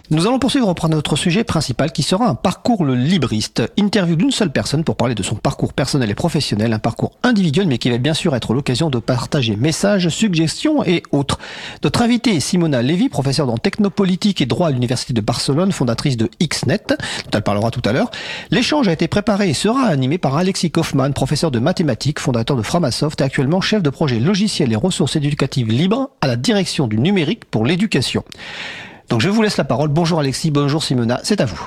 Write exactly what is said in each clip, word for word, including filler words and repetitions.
Nous allons poursuivre par notre sujet principal qui sera un parcours le libriste. Interview d'une seule personne pour parler de son parcours personnel et professionnel, un parcours individuel mais qui va bien sûr être l'occasion de partager messages, suggestions et autres. Notre invitée est Simona Levi, professeure en technopolitique et droit à l'Université de Barcelone, fondatrice de Xnet, dont elle parlera tout à l'heure. L'échange a été préparé et sera animé par Alexis Kaufmann, professeur de mathématiques, fondateur de Framasoft et actuellement chef de projet logiciels et ressources éducatives libres à la direction du numérique pour l'éducation. Donc je vous laisse la parole. Bonjour Alexis, bonjour Simona, c'est à vous.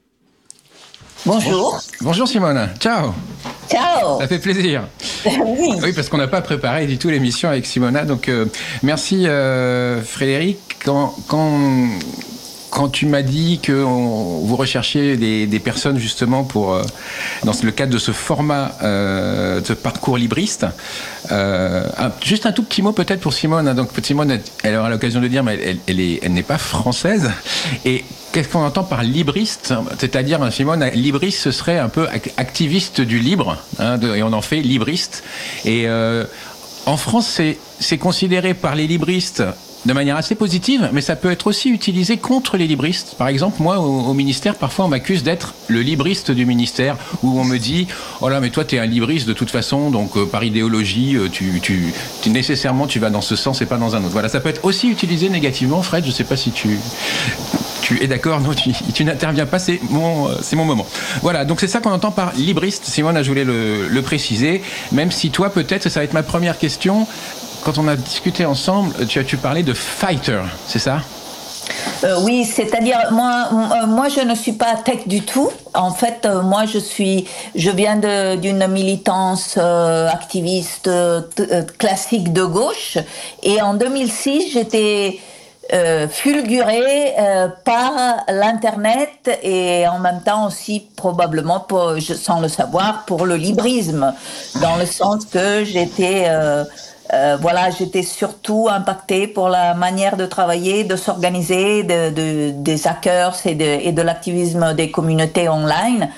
Bonjour. Bonjour Simona, ciao. Ciao. Ça fait plaisir. Oui. Oui, parce qu'on n'a pas préparé du tout l'émission avec Simona. Donc euh, merci euh, Frédéric. Quand, quand, quand tu m'as dit que on, vous recherchiez des, des personnes justement pour, euh, dans le cadre de ce format, euh, de ce parcours libriste, euh, un, juste un tout petit mot peut-être pour Simone. Hein. Donc Simone, elle aura l'occasion de dire, mais elle, elle, est, elle n'est pas française. Et qu'est-ce qu'on entend par libriste ? C'est-à-dire, Simone, libriste, ce serait un peu activiste du libre, hein, de, et on en fait libriste. Et euh, en France, c'est, c'est considéré par les libristes de manière assez positive, mais ça peut être aussi utilisé contre les libristes. Par exemple, moi, au, au ministère, parfois, on m'accuse d'être le libriste du ministère, où on me dit « Oh là, mais toi, t'es un libriste de toute façon, donc euh, par idéologie, euh, tu, tu, tu, nécessairement, tu vas dans ce sens et pas dans un autre. » Voilà, ça peut être aussi utilisé négativement. Fred, je sais pas si tu... Tu es d'accord ? Non, tu, tu n'interviens pas, c'est mon, c'est mon moment. Voilà, donc c'est ça qu'on entend par libriste. Simone, je voulais le, le préciser, même si toi, peut-être, ça va être ma première question. Quand on a discuté ensemble, tu as tu parlé de fighter, c'est ça ? Euh, oui, c'est-à-dire moi, euh, moi je ne suis pas tech du tout. En fait, euh, moi je suis, je viens de, d'une militance euh, activiste euh, t- euh, classique de gauche. Et en deux mille six, j'étais euh, fulgurée euh, par l'internet et en même temps aussi probablement, pour, je, sans le savoir, pour le librisme, dans le sens que j'étais euh, Euh, voilà, j'étais surtout impactée pour la manière de travailler, de s'organiser, de, de, des hackers et de, et de l'activisme des communautés online.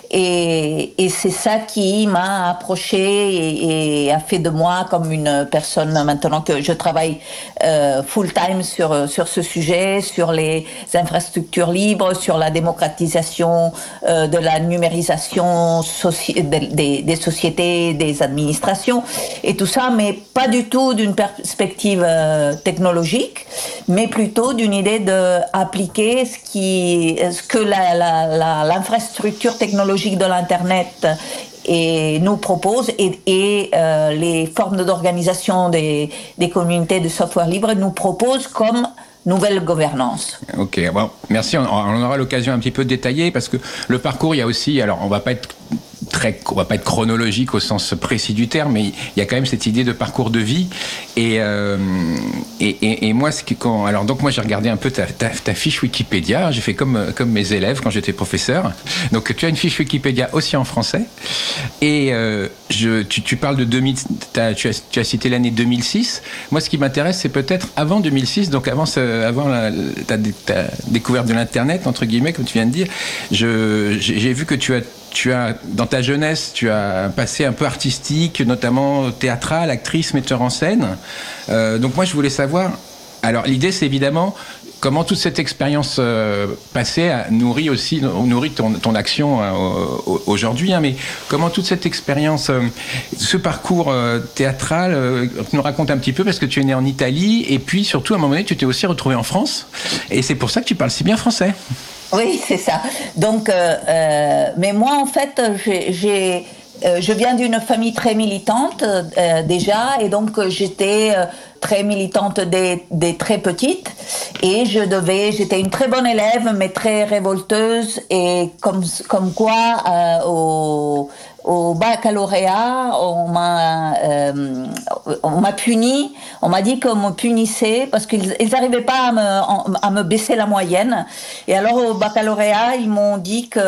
Et, et c'est ça qui m'a approchée et, et a fait de moi comme une personne, maintenant que je travaille euh, full-time sur, sur ce sujet, sur les infrastructures libres, sur la démocratisation euh, de la numérisation soci- des, des, des sociétés, des administrations et tout ça, mais pas du tout d'une perspective euh, technologique, mais plutôt d'une idée d'appliquer ce, qui, ce que la, la, la, l'infrastructure technologique de l'Internet et nous propose et, et euh, les formes d'organisation des, des communautés de software libre nous proposent comme nouvelle gouvernance. Ok, bon, merci. On, on aura l'occasion un petit peu de détailler parce que le parcours, il y a aussi, alors on va pas être très, on va pas être chronologique au sens précis du terme, mais il y a quand même cette idée de parcours de vie. Et euh, et, et, et moi, ce qui, quand, alors donc moi j'ai regardé un peu ta, ta, ta fiche Wikipédia. J'ai fait comme comme mes élèves quand j'étais professeur. Donc tu as une fiche Wikipédia aussi en français. Et euh, je, tu, tu parles de deux mille, t'as, tu as tu as cité l'année deux mille six. Moi, ce qui m'intéresse, c'est peut-être avant deux mille six, donc avant ce, avant la, ta, ta découverte de l'internet entre guillemets, comme tu viens de dire. Je j'ai, j'ai vu que tu as Tu as, dans ta jeunesse, tu as un passé un peu artistique, notamment théâtral, actrice, metteur en scène. Euh, donc moi, je voulais savoir... Alors, l'idée, c'est évidemment comment toute cette expérience euh, passée a nourri aussi nourrit ton, ton action euh, aujourd'hui. Hein, mais comment toute cette expérience, euh, ce parcours euh, théâtral, euh, nous raconte un petit peu, parce que tu es né en Italie, et puis surtout, à un moment donné, tu t'es aussi retrouvé en France. Et c'est pour ça que tu parles si bien français. Oui, c'est ça. Donc, euh, euh, mais moi, en fait, j'ai, j'ai, euh, je viens d'une famille très militante euh, déjà, et donc j'étais euh, très militante dès, dès très petite, et je devais, j'étais une très bonne élève, mais très révolteuse, et comme comme quoi euh, au Au baccalauréat, on m'a, euh, on m'a puni. On m'a dit qu'on me punissait parce qu'ils n'arrivaient pas à me, à me baisser la moyenne. Et alors au baccalauréat, ils m'ont dit que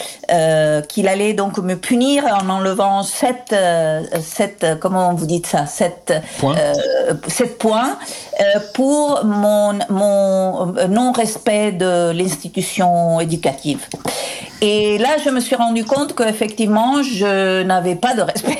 euh, qu'il allait donc me punir en enlevant sept, euh, sept comment vous dites ça, sept points, euh, sept points euh, pour mon mon non-respect de l'institution éducative. Et là, je me suis rendu compte qu'effectivement, je n'avais pas de respect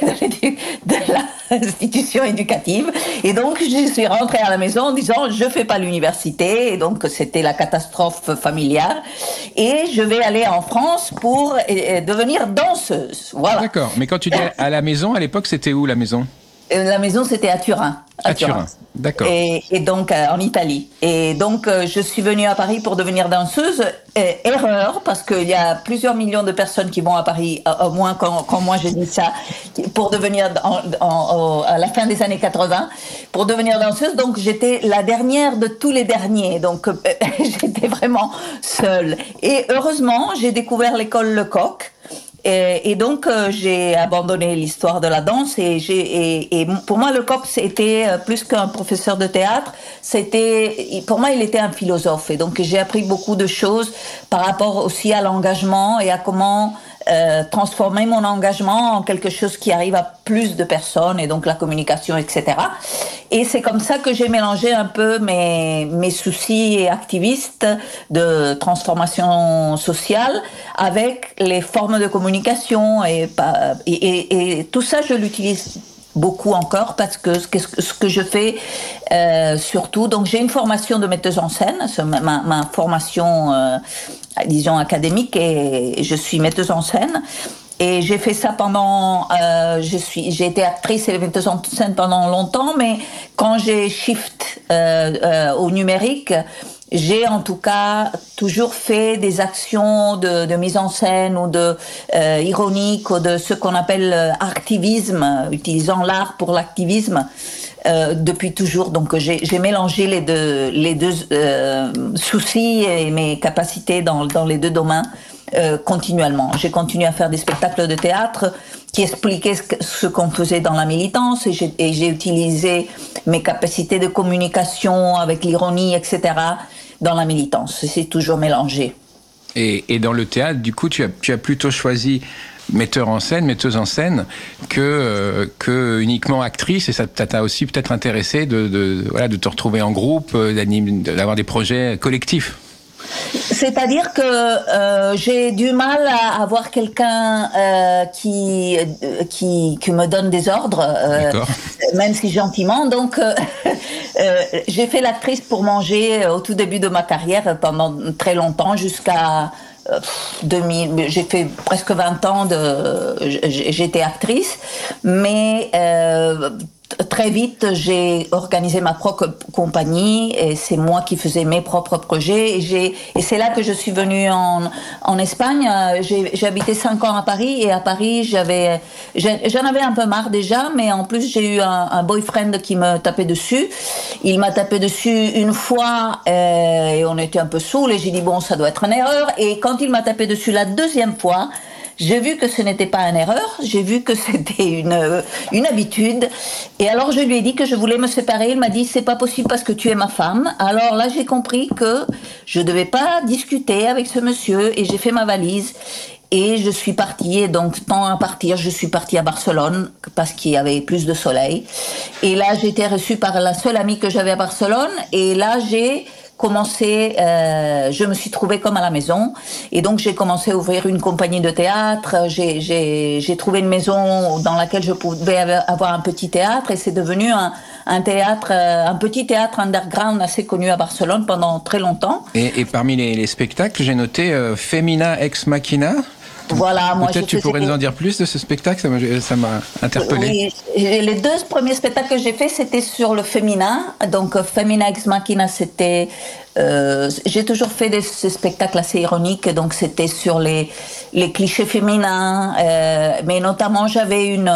de l'institution éducative. Et donc, je suis rentrée à la maison en disant, je fais pas l'université. Et donc, c'était la catastrophe familiale. Et je vais aller en France pour euh, devenir danseuse. Voilà. D'accord. Mais quand tu dis à la maison, à l'époque, c'était où la maison ? La maison, c'était à Turin. À, à Turin. Turin, d'accord. Et, et donc, euh, en Italie. Et donc, euh, je suis venue à Paris pour devenir danseuse. Et, erreur, parce qu'il y a plusieurs millions de personnes qui vont à Paris, au moins quand, quand moi j'ai dit ça, pour devenir, en, en, à la fin des années quatre-vingts, pour devenir danseuse. Donc, j'étais la dernière de tous les derniers. Donc, euh, j'étais vraiment seule. Et heureusement, j'ai découvert l'école Lecoq. Et, et donc euh, j'ai abandonné l'histoire de la danse et j'ai et, et pour moi Lecoq c'était plus qu'un professeur de théâtre, c'était pour moi il était un philosophe et donc j'ai appris beaucoup de choses par rapport aussi à l'engagement et à comment euh, transformer mon engagement en quelque chose qui arrive à plus de personnes et donc la communication, et cetera. Et c'est comme ça que j'ai mélangé un peu mes, mes soucis activistes de transformation sociale avec les formes de communication et, et, et, et tout ça je l'utilise beaucoup encore parce que ce que, ce que je fais euh, surtout, donc j'ai une formation de metteuse en scène, ma, ma formation euh, disons académique et je suis metteuse en scène et j'ai fait ça pendant euh, je suis j'ai été actrice et metteuse en scène pendant longtemps, mais quand j'ai shift euh, euh, au numérique, j'ai en tout cas toujours fait des actions de, de mise en scène ou de euh, ironique ou de ce qu'on appelle euh, activisme, utilisant l'art pour l'activisme euh, depuis toujours. Donc j'ai, j'ai mélangé les deux, les deux euh, soucis et mes capacités dans, dans les deux domaines euh, continuellement. J'ai continué à faire des spectacles de théâtre qui expliquaient ce, que, ce qu'on faisait dans la militance et j'ai, et j'ai utilisé mes capacités de communication avec l'ironie, et cetera dans la militance. C'est toujours mélangé. Et, et dans le théâtre, du coup, tu as, tu as plutôt choisi metteur en scène, metteuse en scène, que, euh, que uniquement actrice, et ça t'a aussi peut-être intéressé de, de, voilà, de te retrouver en groupe, d'avoir des projets collectifs. C'est-à-dire que euh, j'ai du mal à avoir quelqu'un euh, qui, euh, qui qui me donne des ordres, euh, même si gentiment. Donc, euh, euh, j'ai fait l'actrice pour manger au tout début de ma carrière pendant très longtemps, jusqu'à euh, deux mille. J'ai fait presque vingt ans de. J'étais actrice, mais euh, très vite, j'ai organisé ma propre compagnie et c'est moi qui faisais mes propres projets. Et, j'ai, et c'est là que je suis venue en, en Espagne. J'ai, j'ai habité cinq ans à Paris et à Paris, j'avais, j'en avais un peu marre déjà, mais en plus, j'ai eu un, un boyfriend qui me tapait dessus. Il m'a tapé dessus une fois euh, et on était un peu saouls et j'ai dit bon, ça doit être une erreur. Et quand il m'a tapé dessus la deuxième fois, j'ai vu que ce n'était pas une erreur, j'ai vu que c'était une, une habitude. Et alors je lui ai dit que je voulais me séparer. Il m'a dit c'est pas possible parce que tu es ma femme. Alors là j'ai compris que je devais pas discuter avec ce monsieur et j'ai fait ma valise. Et je suis partie, et donc tant à partir, je suis partie à Barcelone parce qu'il y avait plus de soleil. Et là j'ai été reçue par la seule amie que j'avais à Barcelone. Et là j'ai commencé, euh, je me suis trouvée comme à la maison et donc j'ai commencé à ouvrir une compagnie de théâtre. J'ai, j'ai, j'ai trouvé une maison dans laquelle je pouvais avoir un petit théâtre et c'est devenu un, un théâtre, un petit théâtre underground assez connu à Barcelone pendant très longtemps. Et, et parmi les, les spectacles, j'ai noté euh, Femina Ex Machina. Voilà, moi peut-être tu pourrais nous en dire plus de ce spectacle, ça m'a, ça m'a interpellé. Oui, les deux premiers spectacles que j'ai faits, c'était sur le féminin. Donc Femina Ex Machina, c'était, euh, j'ai toujours fait des ces spectacles assez ironiques, donc c'était sur les les clichés féminins, euh, mais notamment j'avais une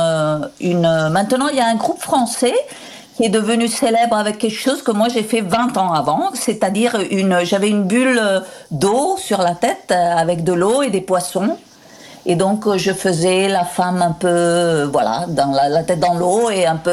une. Maintenant, il y a un groupe français qui est devenu célèbre avec quelque chose que moi j'ai fait vingt ans avant, c'est-à-dire une, j'avais une bulle d'eau sur la tête avec de l'eau et des poissons. Et donc je faisais la femme un peu, voilà, dans la, la tête dans l'eau et un peu,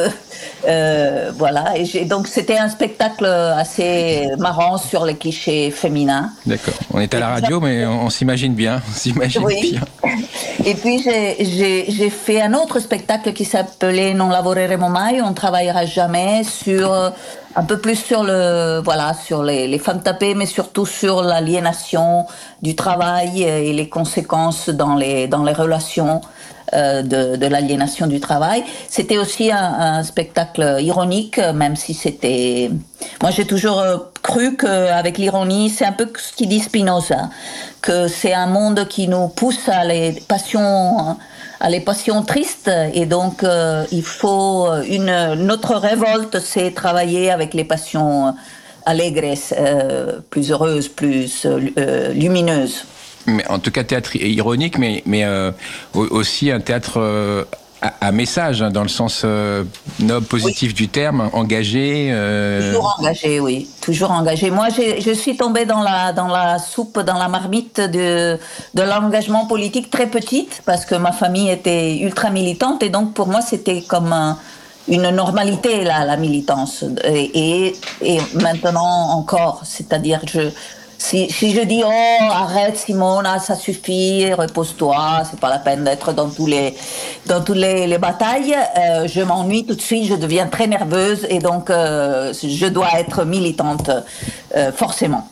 euh, voilà. Et j'ai, donc c'était un spectacle assez marrant sur les clichés féminins. D'accord. On est à la radio, mais on, on s'imagine bien, on s'imagine oui. bien. Et puis j'ai, j'ai, j'ai fait un autre spectacle qui s'appelait Non lavoreremo mai, on travaillera jamais, sur un peu plus sur le voilà sur les, les femmes tapées, mais surtout sur l'aliénation du travail et les conséquences dans les dans les relations. Euh, de, de l'aliénation du travail. C'était aussi un, un spectacle ironique, même si c'était... Moi, j'ai toujours euh, cru qu'avec l'ironie, c'est un peu ce qu'il dit Spinoza, que c'est un monde qui nous pousse à les passions, à les passions tristes, et donc euh, il faut une... Notre révolte, c'est travailler avec les passions allègres, euh, plus heureuses, plus euh, lumineuses. Mais en tout cas, théâtre ironique, mais, mais euh, aussi un théâtre euh, à, à message, hein, dans le sens euh, noble, positif oui. du terme, engagé. Euh... Toujours engagé, oui, toujours engagé. Moi, j'ai, je suis tombée dans la dans la soupe, dans la marmite de de l'engagement politique très petite, parce que ma famille était ultra militante, et donc pour moi, c'était comme un, une normalité la, la militance. Et, et et maintenant encore, c'est-à-dire je Si, si je dis oh arrête Simona, ça suffit, repose-toi, c'est pas la peine d'être dans tous les dans toutes les, les batailles, euh, je m'ennuie tout de suite, je deviens très nerveuse et donc euh, je dois être militante euh, forcément.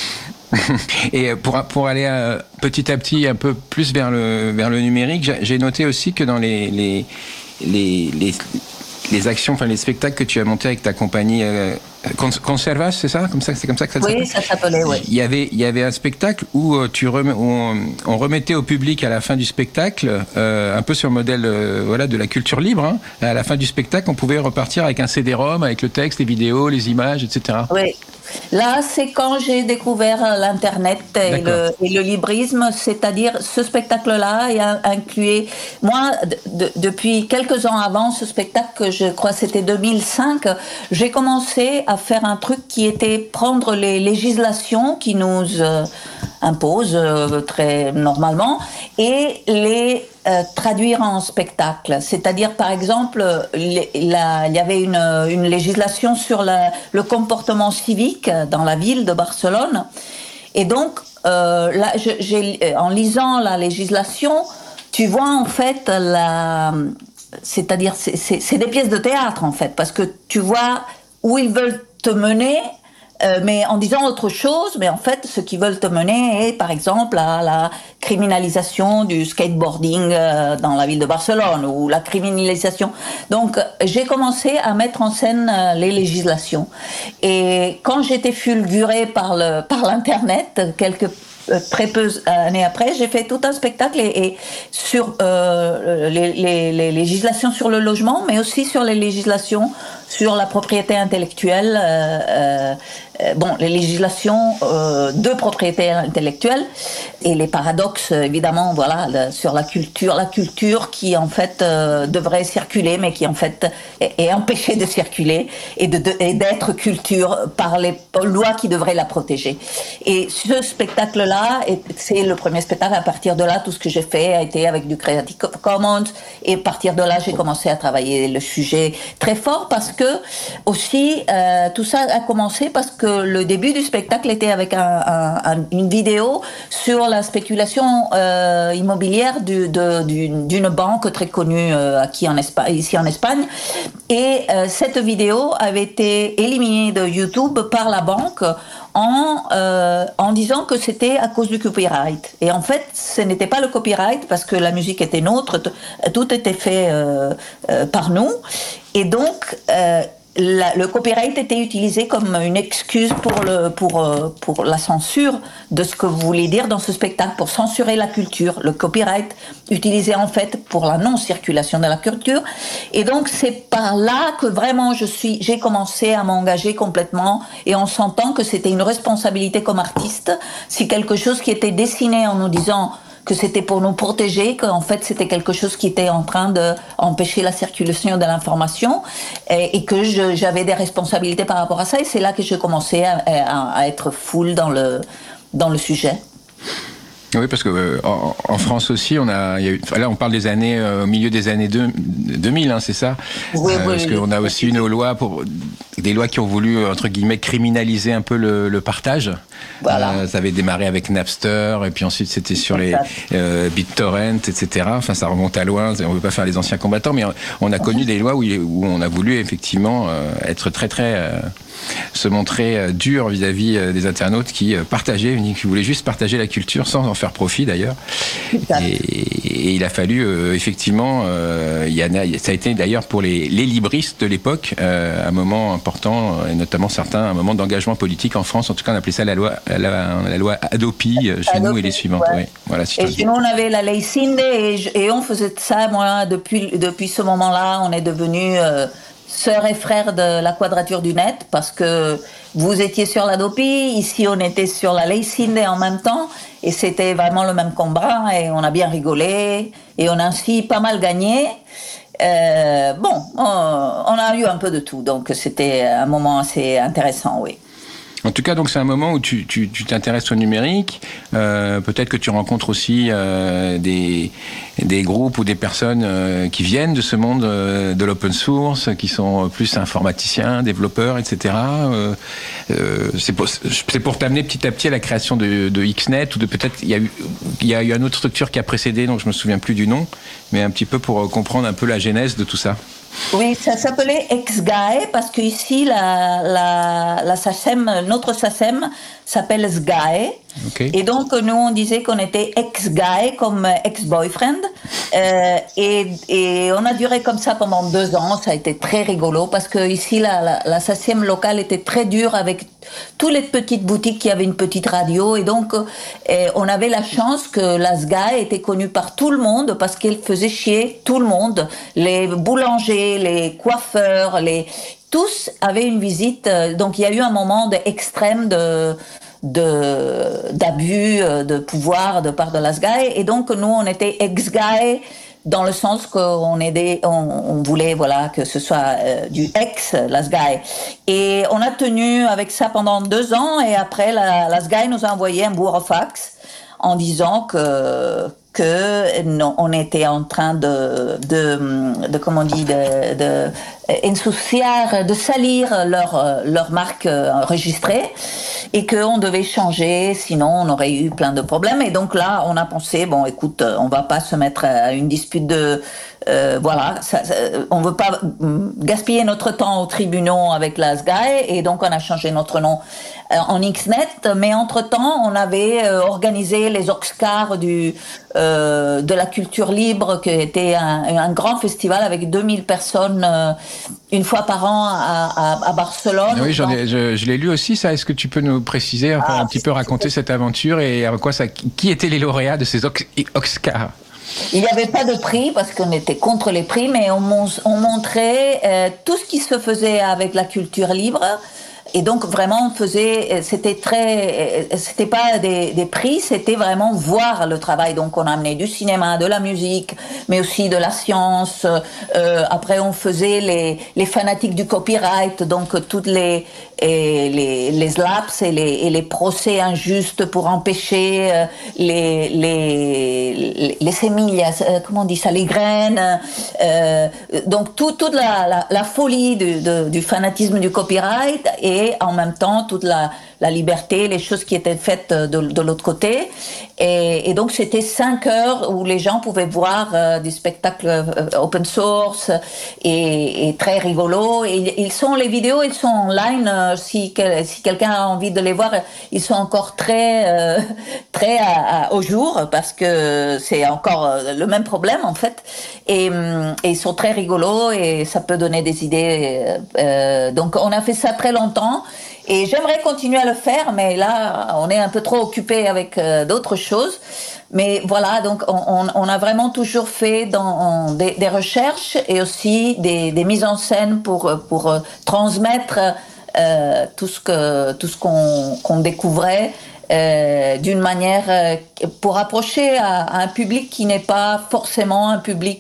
Et pour pour aller euh, petit à petit un peu plus vers le vers le numérique, j'ai, j'ai noté aussi que dans les les les, les les actions, enfin les spectacles que tu as montés avec ta compagnie euh, Conservas, c'est ça, comme ça, c'est comme ça que ça s'appelle. Oui, ça s'appelait, oui. Il y avait, il y avait un spectacle où euh, tu rem... où on, on remettait au public à la fin du spectacle, euh, un peu sur le modèle, euh, voilà, de la culture libre. Hein. À la fin du spectacle, on pouvait repartir avec un C D-ROM, avec le texte, les vidéos, les images, et cetera. Oui. Là, c'est quand j'ai découvert l'Internet et le, et le librisme, c'est-à-dire ce spectacle-là et incluait... Moi, de, depuis quelques ans avant ce spectacle, je crois que c'était deux mille cinq, j'ai commencé à faire un truc qui était prendre les législations qui nous euh, imposent euh, très normalement et les euh, traduire en spectacle. C'est-à-dire, par exemple, les, la, il y avait une, une législation sur la, le comportement civique dans la ville de Barcelone. Et donc, euh, là, je, j'ai, en lisant la législation, tu vois en fait la... C'est-à-dire, c'est, c'est, c'est des pièces de théâtre en fait, parce que tu vois où ils veulent te mener, euh, mais en disant autre chose, mais en fait, ce qu'ils veulent te mener est, par exemple, à la criminalisation du skateboarding euh, dans la ville de Barcelone, ou la criminalisation. Donc, j'ai commencé à mettre en scène euh, les législations. Et quand j'étais fulgurée par, le, par l'Internet, quelques très peu d'années après, j'ai fait tout un spectacle et, et sur euh, les, les, les législations sur le logement, mais aussi sur les législations sur la propriété intellectuelle, euh, euh, bon, les législations euh, de propriété intellectuelle et les paradoxes, évidemment, voilà, le, sur la culture, la culture qui en fait euh, devrait circuler, mais qui en fait est, est empêchée de circuler et, de, de, et d'être culture par les lois qui devraient la protéger. Et ce spectacle-là, c'est le premier spectacle. À partir de là, tout ce que j'ai fait a été avec du Creative Commons, et à partir de là, j'ai commencé à travailler le sujet très fort parce que que aussi euh, tout ça a commencé parce que le début du spectacle était avec un, un, une vidéo sur la spéculation euh, immobilière du, de, d'une, d'une banque très connue euh, qui en Espagne, ici en Espagne, et euh, cette vidéo avait été éliminée de YouTube par la banque en, euh, en disant que c'était à cause du copyright. Et en fait, ce n'était pas le copyright parce que la musique était nôtre, tout était fait euh, euh, par nous. Et donc, euh, la, le copyright était utilisé comme une excuse pour, le, pour, euh, pour la censure de ce que vous voulez dire dans ce spectacle, pour censurer la culture. Le copyright utilisé en fait pour la non-circulation de la culture. Et donc, c'est par là que vraiment je suis, j'ai commencé à m'engager complètement et en sentant que c'était une responsabilité comme artiste. Si quelque chose qui était dessiné en nous disant que c'était pour nous protéger, qu'en fait c'était quelque chose qui était en train d'empêcher la circulation de l'information et, et que je, j'avais des responsabilités par rapport à ça, et c'est là que j'ai commencé à, à, à être full dans le, dans le sujet. Oui, parce que euh, en, en France aussi, on a, il y a eu, là, on parle des années euh, au milieu des années deux, deux mille, hein, c'est ça. Oui, euh, oui, parce qu'on a aussi une loi pour des lois qui ont voulu entre guillemets criminaliser un peu le, le partage. Voilà. Euh, ça avait démarré avec Napster, et puis ensuite c'était sur les euh, BitTorrent, et cetera. Enfin, ça remonte à loin. On ne veut pas faire les anciens combattants, mais on a connu des lois où, où on a voulu effectivement euh, être très très euh, se montrer euh, dur vis-à-vis euh, des internautes qui euh, partageaient, qui voulaient juste partager la culture sans en faire profit d'ailleurs. Et, et il a fallu euh, effectivement, euh, il y a, ça a été d'ailleurs pour les, les libristes de l'époque euh, un moment important, et notamment certains, un moment d'engagement politique en France. En tout cas, on appelait ça la loi, la, la loi Hadopi euh, chez Hadopi, nous et les suivantes. ouais. Oui, voilà, si et sinon, on avait la ley Sinde et, et on faisait ça. Moi, depuis, depuis ce moment-là, on est devenus euh, sœurs et frères de la Quadrature du Net, parce que vous étiez sur l'Hadopi, ici on était sur la ley Sinde en même temps, et c'était vraiment le même combat, et on a bien rigolé, et on a aussi pas mal gagné. Euh, bon, on, on a eu un peu de tout, donc c'était un moment assez intéressant, oui. En tout cas, donc c'est un moment où tu, tu, tu t'intéresses au numérique. Euh, peut-être que tu rencontres aussi euh, des, des groupes ou des personnes euh, qui viennent de ce monde euh, de l'open source, qui sont plus informaticiens, développeurs, et cetera. Euh, euh, c'est, pour, c'est pour t'amener petit à petit à la création de, de Xnet, ou de peut-être il y a eu il y a eu une autre structure qui a précédé, donc je me souviens plus du nom, mais un petit peu pour comprendre un peu la genèse de tout ça. Oui, ça s'appelait Ex-Gae parce que ici la la la SACEM, notre SACEM s'appelle Sgae. Okay. Et donc nous on disait qu'on était ex-Gae comme ex-boyfriend euh, et et on a duré comme ça pendant deux ans. Ça a été très rigolo parce que ici la la, la SACEM locale était très dure avec toutes les petites boutiques qui avaient une petite radio, et donc et on avait la chance que la Sgae était connue par tout le monde parce qu'elle faisait chier tout le monde, les boulangers, les coiffeurs, les tous avaient une visite. Donc il y a eu un moment extrême de de d'abus de pouvoir de part de la Sgae, et donc nous on était ex-Gae dans le sens qu'on aidait, on, on voulait voilà que ce soit euh, du ex la Sgae, et on a tenu avec ça pendant deux ans, et après la, la Sgae nous a envoyé un burofax en disant que que non, on était en train de de, de comment on dit de, de ensuciar, de salir leur leur marque enregistrée, et qu'on devait changer, sinon on aurait eu plein de problèmes. Et donc là, on a pensé, bon, écoute, on va pas se mettre à une dispute de euh, voilà, ça, ça, on veut pas gaspiller notre temps aux tribunaux avec la Sgae, et donc on a changé notre nom euh, en Xnet. Mais entre-temps, on avait euh, organisé les Oscars du euh, de la culture libre, qui était un, un grand festival avec deux mille personnes euh, une fois par an à, à, à Barcelone. Oui, j'en ai, je, je l'ai lu aussi, ça. Est-ce que tu peux nous préciser, enfin, ah, un petit peu raconter cette aventure, et à quoi ça, qui étaient les lauréats de ces Oscars? Il n'y avait pas de prix parce qu'on était contre les prix, mais on, on montrait euh, tout ce qui se faisait avec la culture libre. Et donc vraiment on faisait, c'était très, c'était pas des, des prix, c'était vraiment voir le travail. Donc on a amené du cinéma, de la musique, mais aussi de la science. Euh, après on faisait les les fanatiques du copyright, donc toutes les et les les slaps et les et les procès injustes pour empêcher euh, les les les semillas, euh, comment on dit ça, les graines. Euh, donc tout, toute la, la la folie du de, du fanatisme du copyright, et et en même temps toute la, la liberté, les choses qui étaient faites de, de l'autre côté. Et, et donc c'était cinq heures où les gens pouvaient voir euh, des spectacles euh, open source et, et très rigolos. Et ils sont, les vidéos, ils sont online. Euh, si, quel, si quelqu'un a envie de les voir, ils sont encore très euh, très à, à, au jour, parce que c'est encore le même problème en fait. Et, et ils sont très rigolos et ça peut donner des idées. Euh, donc on a fait ça très longtemps. Et j'aimerais continuer à le faire, mais là, on est un peu trop occupé avec euh, d'autres choses. Mais voilà, donc on, on, on a vraiment toujours fait dans, des, des recherches et aussi des, des mises en scène pour, pour euh, transmettre euh, tout ce que tout ce qu'on, qu'on découvrait euh, d'une manière euh, pour approcher à, à un public qui n'est pas forcément un public euh,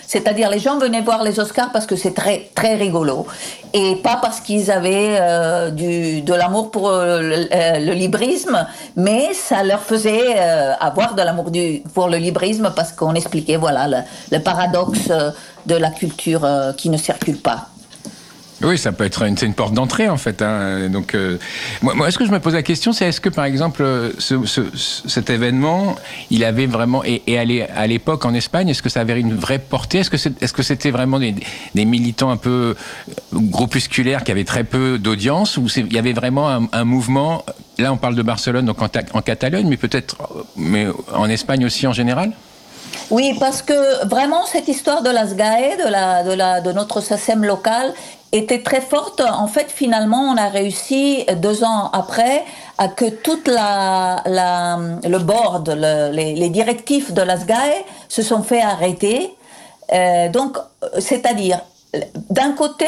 C'est-à-dire les gens venaient voir les Oscars parce que c'est très très rigolo et pas parce qu'ils avaient euh, du de l'amour pour euh, le, euh, le librisme, mais ça leur faisait euh, avoir de l'amour du pour le librisme parce qu'on expliquait voilà le, le paradoxe de la culture euh, qui ne circule pas. Oui, ça peut être une, c'est une porte d'entrée en fait. Hein. Donc, euh, moi, moi, est-ce que je me pose la question, c'est est-ce que par exemple, ce, ce, cet événement, il avait vraiment et, et à l'époque en Espagne, est-ce que ça avait une vraie portée? Est-ce que c'est, est-ce que c'était vraiment des, des militants un peu groupusculaires qui avaient très peu d'audience, ou c'est, il y avait vraiment un, un mouvement? Là, on parle de Barcelone, donc en, en Catalogne, mais peut-être, mais en Espagne aussi en général. Oui, parce que vraiment cette histoire de la S G A E, de la de la de notre S A C E M local, était très forte. En fait, finalement, on a réussi deux ans après à que toute la, la le board, le, les, les directifs de la S G A E se sont fait arrêter. Euh, donc, c'est-à-dire, d'un côté,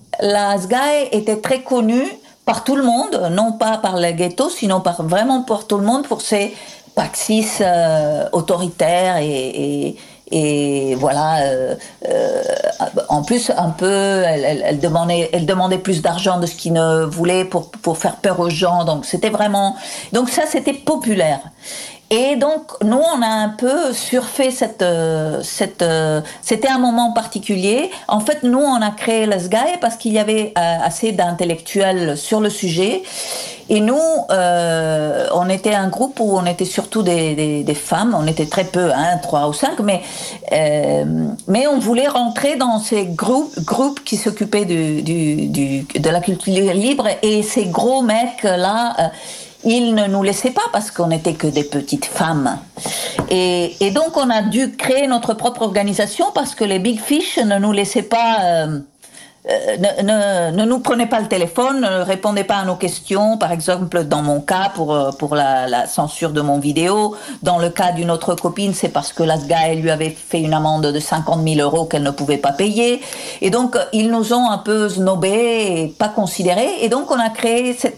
la S G A E était très connue par tout le monde, non pas par les ghettos, sinon par vraiment par tout le monde pour ses praxis euh, autoritaires et, et Et voilà, euh, euh, en plus, un peu, elle, elle, elle, demandait, elle demandait plus d'argent de ce qu'il ne voulait pour, pour faire peur aux gens. Donc, c'était vraiment... Donc, ça, c'était populaire. Et donc, nous, on a un peu surfé cette... cette c'était un moment particulier. En fait, nous, on a créé la S G A E parce qu'il y avait assez d'intellectuels sur le sujet. Et nous, euh, on était un groupe où on était surtout des, des, des femmes. On était très peu, hein, trois ou cinq, mais euh, mais on voulait rentrer dans ces groupes groupes qui s'occupaient du, du, du de la culture libre. Et ces gros mecs là, euh, ils ne nous laissaient pas parce qu'on n'était que des petites femmes. Et, et donc on a dû créer notre propre organisation parce que les big fish ne nous laissaient pas. Euh, Euh, ne, ne, ne nous prenez pas le téléphone, ne répondez pas à nos questions. Par exemple, dans mon cas, pour, pour la, la censure de mon vidéo, dans le cas d'une autre copine, c'est parce que la S G A E lui avait fait une amende de cinquante mille euros qu'elle ne pouvait pas payer. Et donc, ils nous ont un peu snobés et pas considérés. Et donc, on a créé cette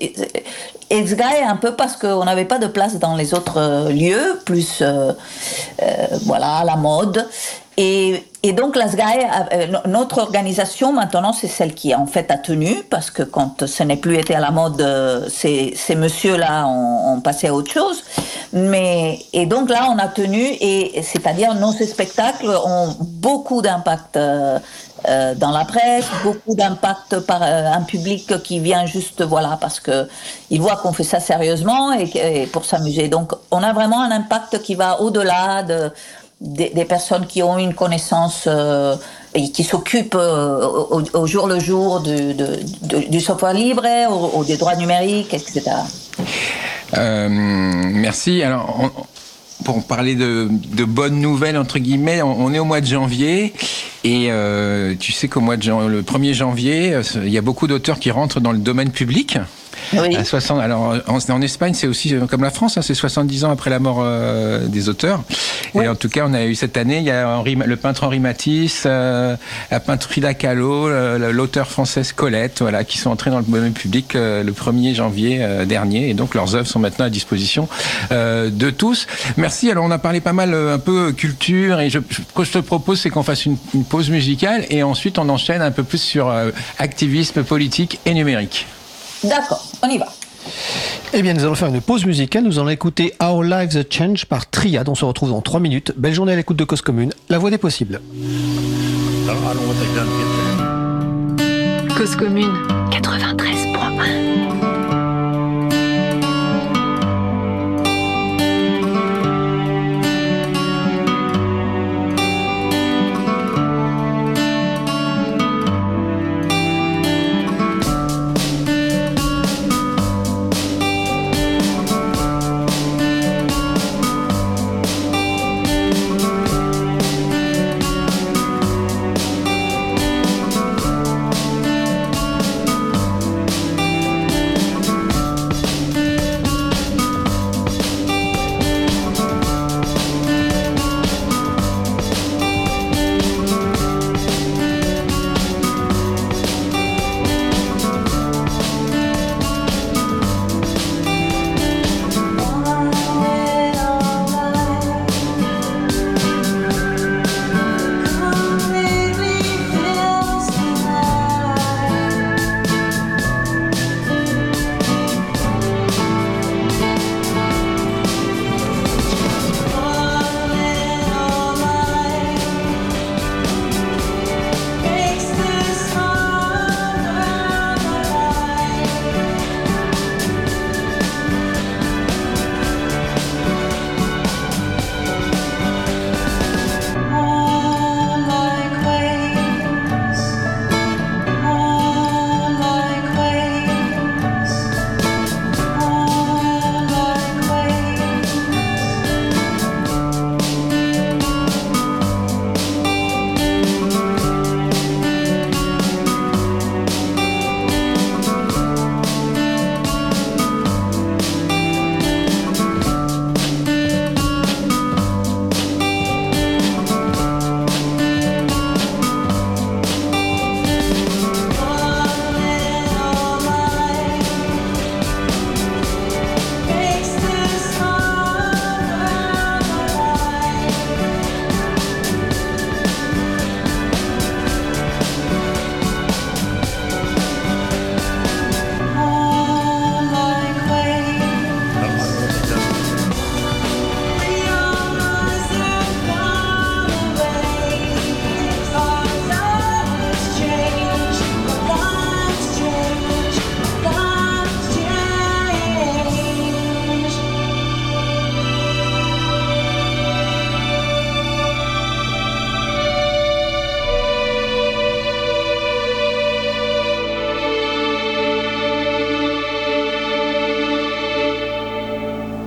S G A E un peu parce qu'on n'avait pas de place dans les autres lieux, plus, euh, euh, voilà, la mode. Et, et donc la S G A E, notre organisation maintenant, c'est celle qui en fait a tenu, parce que quand ce n'est plus été à la mode, ces, ces messieurs-là ont, ont passé à autre chose. Mais et donc là, on a tenu, et c'est-à-dire nos spectacles ont beaucoup d'impact euh, euh, dans la presse, beaucoup d'impact par euh, un public qui vient juste, voilà, parce que il voit qu'on fait ça sérieusement et, et pour s'amuser. Donc, on a vraiment un impact qui va au-delà de Des, des personnes qui ont une connaissance euh, et qui s'occupent euh, au, au jour le jour du, de, de, du software libre, ou, ou des droits numériques, et cetera. Euh, merci. Alors, on, pour parler de, de bonnes nouvelles, entre guillemets, on, on est au mois de janvier. Et euh, tu sais qu'au mois de jan- le premier janvier, il y a beaucoup d'auteurs qui rentrent dans le domaine public. Oui. À soixante, alors en, en Espagne, c'est aussi comme la France, hein, c'est soixante-dix ans après la mort euh, des auteurs. Oui. Et en tout cas, on a eu cette année, il y a Henri, le peintre Henri Matisse, euh, la peintre Frida Kahlo, euh, l'auteur française Colette, voilà, qui sont entrés dans le domaine public euh, le premier janvier euh, dernier. Et donc leurs œuvres sont maintenant à disposition euh, de tous. Merci. Alors on a parlé pas mal euh, un peu culture, et je, ce que je te propose, c'est qu'on fasse une, une pause musicale et ensuite on enchaîne un peu plus sur euh, activisme politique et numérique. D'accord, on y va. Eh bien, nous allons faire une pause musicale. Nous allons écouter Our Lives Change par Triad. On se retrouve dans trois minutes. Belle journée à l'écoute de Cause Commune, la voix des possibles. Cause Commune, quatre-vingt-treize point un.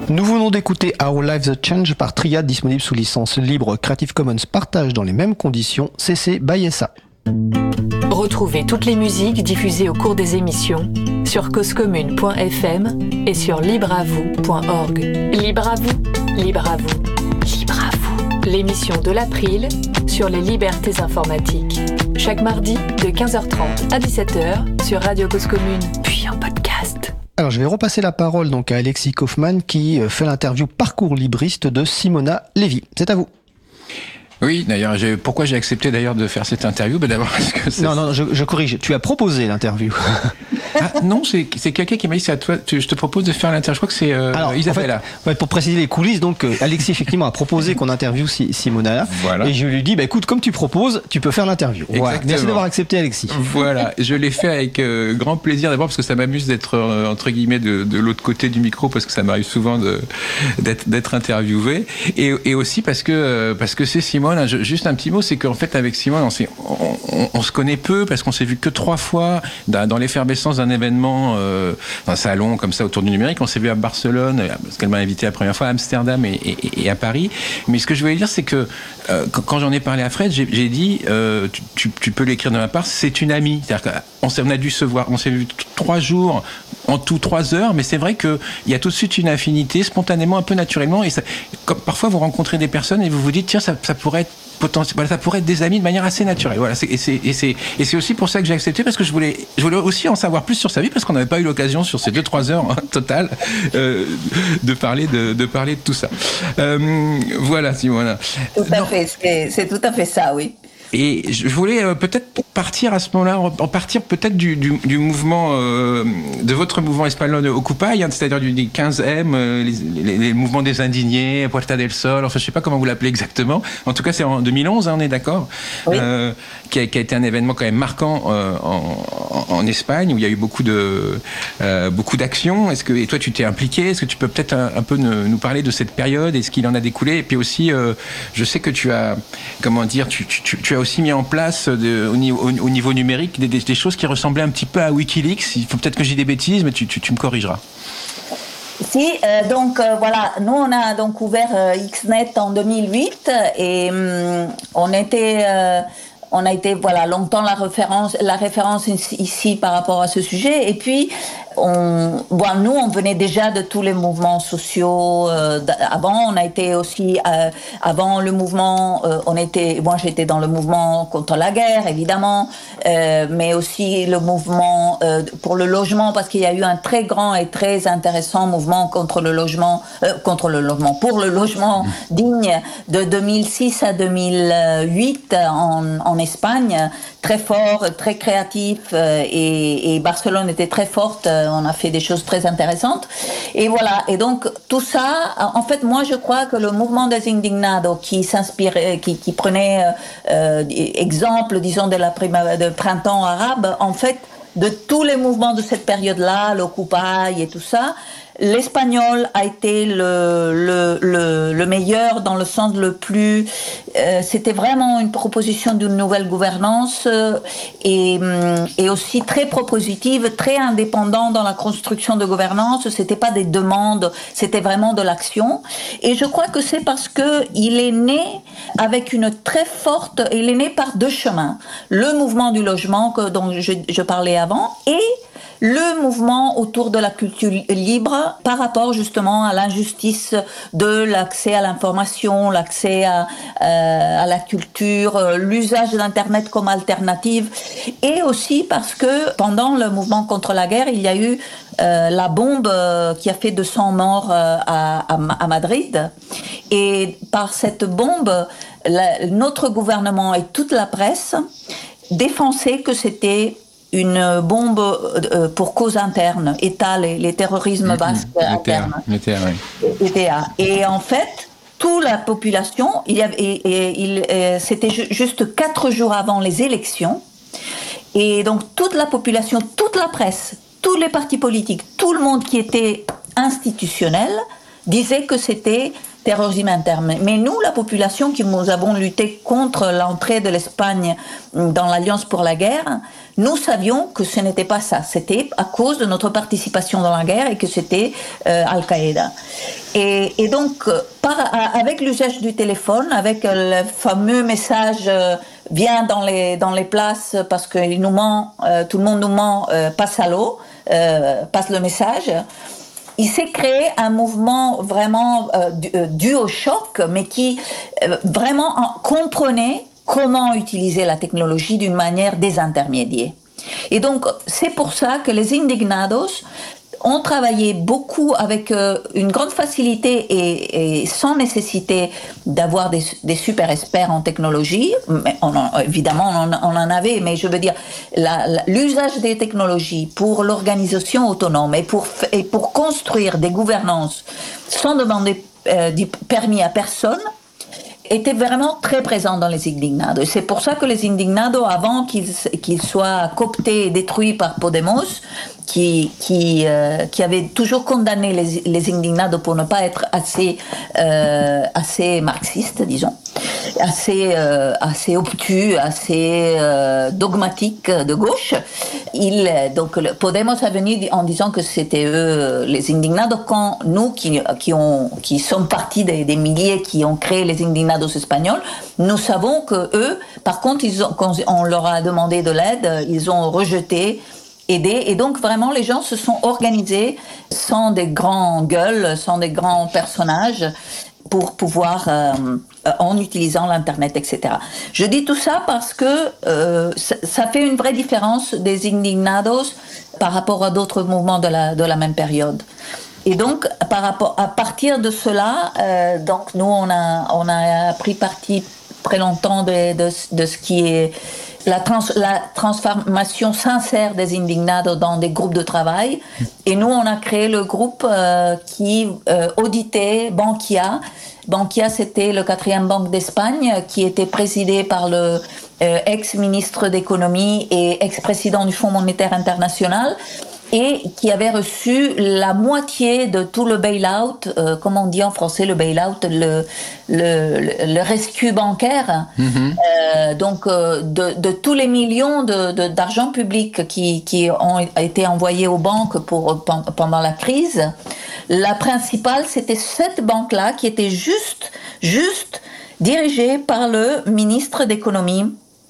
Nous venons d'écouter Our Lives Change par Triad, disponible sous licence libre Creative Commons partage dans les mêmes conditions, C C by S A. Retrouvez toutes les musiques diffusées au cours des émissions sur causecommune point f m et sur libre à vous point org. Libre à vous, libre à vous, libre à vous. L'émission de l'April sur les libertés informatiques. Chaque mardi de quinze heures trente à dix-sept heures sur Radio Cause Commune, puis en podcast. Alors je vais repasser la parole donc à Alexis Kaufmann qui fait l'interview Parcours libriste de Simona Lévy. C'est à vous. Oui, d'ailleurs, j'ai, pourquoi j'ai accepté d'ailleurs de faire cette interview? Ben d'abord parce que c'est... Non, non, je, je corrige. Tu as proposé l'interview. Ah non, c'est, c'est quelqu'un qui m'a dit c'est à toi. Tu, je te propose de faire l'interview. Je crois que c'est euh, Alors, Isabella. En fait, ouais, pour préciser les coulisses, donc euh, Alexis effectivement a proposé qu'on interviewe si, Simona. Voilà. Et je lui dis, bah écoute, comme tu proposes, tu peux faire l'interview. Voilà. Merci d'avoir accepté, Alexis. Voilà, je l'ai fait avec euh, grand plaisir d'abord parce que ça m'amuse d'être euh, entre guillemets de, de l'autre côté du micro parce que ça m'arrive souvent de, d'être, d'être interviewé et, et aussi parce que euh, parce que c'est Simone. Je, juste un petit mot, c'est qu'en fait avec Simone, on, s'est, on, on, on se connaît peu parce qu'on s'est vu que trois fois dans, dans l'effervescence d'un événement. Euh, un salon comme ça autour du numérique. On s'est vu à Barcelone, parce qu'elle m'a invité la première fois, à Amsterdam et, et, et à Paris. Mais ce que je voulais dire, c'est que euh, quand j'en ai parlé à Fred, j'ai, j'ai dit, euh, tu, tu, tu peux l'écrire de ma part, c'est une amie. C'est-à-dire qu'on s'est, on a dû se voir, on s'est vu t- trois jours, en tout trois heures, mais c'est vrai qu'il y a tout de suite une affinité, spontanément, un peu naturellement. Et ça, comme parfois, vous rencontrez des personnes et vous vous dites, tiens, ça, ça pourrait être potentiel, voilà, ça pourrait être des amis de manière assez naturelle. Voilà, c'est, et, c'est, et, c'est, et c'est aussi pour ça que j'ai accepté, parce que je voulais, je voulais aussi en savoir plus sur sa vie, parce qu'on n'avait pas eu l'occasion sur ces deux trois heures hein, totales euh, de parler de, de parler de tout ça. Euh, voilà, Simona. Tout à non. fait, c'est, c'est tout à fait ça, oui. Et je voulais euh, peut-être partir à ce moment-là, en partir peut-être du, du, du mouvement, euh, de votre mouvement espagnol Occupy, hein, c'est-à-dire du, du quinze M, euh, les, les, les mouvements des indignés, Puerta del Sol, enfin je sais pas comment vous l'appelez exactement. En tout cas, c'est en deux mille onze, hein, on est d'accord, oui. euh, qui, a, qui a été un événement quand même marquant euh, en, en, en Espagne, où il y a eu beaucoup de euh, beaucoup d'actions. Est-ce que et toi tu t'es impliqué? Est-ce que tu peux peut-être un, un peu nous, nous parler de cette période et ce qu'il en a découlé? Et puis aussi, euh, je sais que tu as, comment dire, tu, tu, tu as aussi mis en place de, au, niveau, au, au niveau numérique des, des, des choses qui ressemblaient un petit peu à Wikileaks. Il faut peut-être que je dise des bêtises, mais tu, tu, tu me corrigeras. Si, euh, donc euh, voilà, nous on a donc ouvert euh, Xnet en deux mille huit et hum, on était... Euh, On a été voilà longtemps la référence, la référence ici par rapport à ce sujet. Et puis, on, bon, nous, on venait déjà de tous les mouvements sociaux. Euh, avant, on a été aussi euh, avant le mouvement. Euh, on était, moi, j'étais dans le mouvement contre la guerre, évidemment, euh, mais aussi le mouvement euh, pour le logement, parce qu'il y a eu un très grand et très intéressant mouvement contre le logement, euh, contre le logement, pour le logement digne de deux mille six à deux mille huit en, en Espagne, très fort, très créatif, euh, et, et Barcelone était très forte. Euh, on a fait des choses très intéressantes. Et voilà. Et donc tout ça, en fait, moi je crois que le mouvement des Indignados, qui s'inspirait, qui, qui prenait euh, exemple, disons, de la prima, de printemps arabe, en fait, de tous les mouvements de cette période-là, l'Occupy et tout ça. L'espagnol a été le, le, le, le meilleur dans le sens le plus... Euh, c'était vraiment une proposition d'une nouvelle gouvernance euh, et, et aussi très propositive, très indépendant dans la construction de gouvernance. C'était pas des demandes, c'était vraiment de l'action. Et je crois que c'est parce que il est né avec une très forte... Il est né par deux chemins. Le mouvement du logement que, dont je, je parlais avant et le mouvement autour de la culture libre par rapport justement à l'injustice de l'accès à l'information, l'accès à, euh, à la culture, l'usage d'Internet comme alternative, et aussi parce que pendant le mouvement contre la guerre, il y a eu euh, la bombe euh, qui a fait deux cents morts euh, à, à, à Madrid, et par cette bombe, la, notre gouvernement et toute la presse défensaient que c'était une bombe euh, pour cause interne, État, les, les terrorismes basques mmh, internes. E T A, oui. E T A. Et en fait, toute la population, il y avait, et, et, il, et, c'était ju- juste quatre jours avant les élections, et donc toute la population, toute la presse, tous les partis politiques, tout le monde qui était institutionnel disait que c'était terrorisme interne. Mais nous, la population qui nous avons lutté contre l'entrée de l'Espagne dans l'Alliance pour la guerre, nous savions que ce n'était pas ça. C'était à cause de notre participation dans la guerre et que c'était euh, Al-Qaïda. Et, et donc, par, avec l'usage du téléphone, avec le fameux message euh, « Viens dans les, dans les places parce que il nous ment, euh, tout le monde nous ment, euh, passe à l'eau, euh, passe le message », il s'est créé un mouvement vraiment euh, dû, euh, dû au choc, mais qui euh, vraiment en, comprenait comment utiliser la technologie d'une manière désintermédiée. Et donc, c'est pour ça que les Indignados ont travaillé beaucoup avec euh, une grande facilité et, et sans nécessité d'avoir des, des super experts en technologie. Mais on en, évidemment, on en, on en avait, mais je veux dire, la, la, l'usage des technologies pour l'organisation autonome et pour, et pour construire des gouvernances sans demander euh, du permis à personne, était vraiment très présent dans les Indignados. C'est pour ça que les Indignados, avant qu'ils, qu'ils soient cooptés et détruits par Podemos, qui, qui, euh, qui avait toujours condamné les, les Indignados pour ne pas être assez, euh, assez marxistes, disons, assez, euh, assez obtus, assez euh, dogmatiques de gauche. Il, donc, le Podemos est venu en disant que c'était eux, les Indignados, quand nous, qui, qui, ont, qui sommes partis des, des milliers qui ont créé les Indignados espagnols, nous savons que eux, par contre, ils ont, quand on leur a demandé de l'aide, ils ont rejeté, aidé, et donc vraiment les gens se sont organisés sans des grands gueules, sans des grands personnages, pour pouvoir, euh, en utilisant l'internet, et cetera. Je dis tout ça parce que euh, ça, ça fait une vraie différence des Indignados par rapport à d'autres mouvements de la de la même période. Et donc, par rapport, à partir de cela, euh, donc nous on a on a pris parti très longtemps de de, de ce qui est la, trans, la transformation sincère des Indignados dans des groupes de travail. Et nous, on a créé le groupe euh, qui euh, auditait Bankia. Bankia, c'était le quatrième banque d'Espagne qui était présidé par le euh, ex-ministre d'économie et ex-président du Fonds monétaire international, et qui avait reçu la moitié de tout le bail-out, euh, comme on dit en français le bail-out, le, le, le, le rescue bancaire, mmh. euh, donc euh, de, de tous les millions de, de, d'argent public qui, qui ont été envoyés aux banques pour, pendant la crise. La principale, c'était cette banque-là qui était juste, juste dirigée par le ministre d'économie,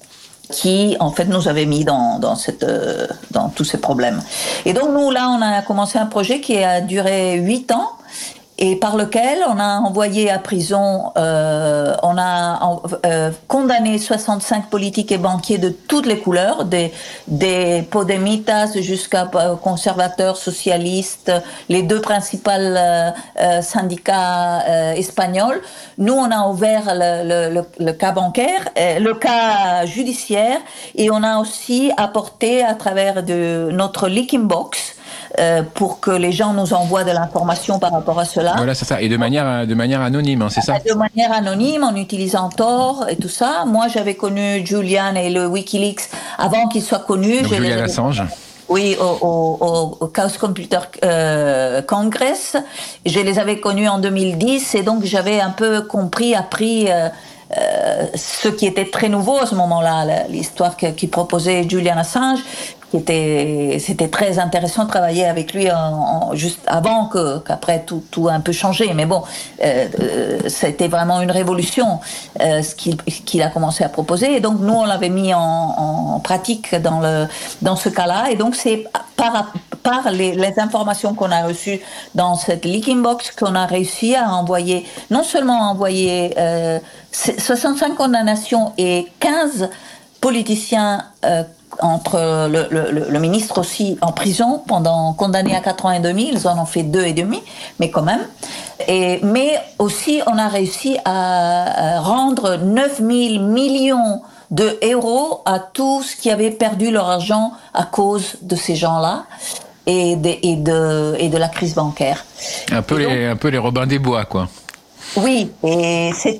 qui en fait nous avait mis dans dans cette euh, dans tous ces problèmes. Et donc nous là on a commencé un projet qui a duré huit ans et par lequel on a envoyé à prison, euh, on a euh, condamné soixante-cinq politiques et banquiers de toutes les couleurs, des des Podemitas jusqu'à euh, conservateurs, socialistes, les deux principaux euh, euh, syndicats euh, espagnols. Nous, on a ouvert le, le, le, le cas bancaire, euh, le cas judiciaire, et on a aussi apporté à travers de notre leaking box, Euh, pour que les gens nous envoient de l'information par rapport à cela. Voilà, c'est ça. Et de manière, de manière anonyme, hein, c'est ça? De manière anonyme, en utilisant Tor et tout ça. Moi, j'avais connu Julian et le Wikileaks avant qu'ils soient connus. Donc, Julian Assange. Oui, au, au, au Chaos Computer euh, Congress. Je les avais connus en deux mille dix et donc j'avais un peu compris, appris euh, euh, ce qui était très nouveau à ce moment-là, l'histoire que, qui proposait Julian Assange. Qui était, c'était très intéressant de travailler avec lui en, en, juste avant que, qu'après tout, tout a un peu changé. Mais bon, euh, euh, c'était vraiment une révolution, euh, ce qu'il, qu'il a commencé à proposer. Et donc nous, on l'avait mis en, en pratique dans le, dans ce cas-là. Et donc c'est par, par les, les informations qu'on a reçues dans cette leaking box qu'on a réussi à envoyer, non seulement envoyer euh, soixante-cinq condamnations et quinze politiciens euh, entre le, le, le ministre aussi en prison pendant condamné à quatre ans et demi, ils en ont fait deux et demi, mais quand même. Et mais aussi on a réussi à, à rendre neuf mille millions de euros à tous qui avaient perdu leur argent à cause de ces gens-là et de et de et de la crise bancaire. Un peu et les donc, un peu les Robins des Bois, quoi. Oui, et c'était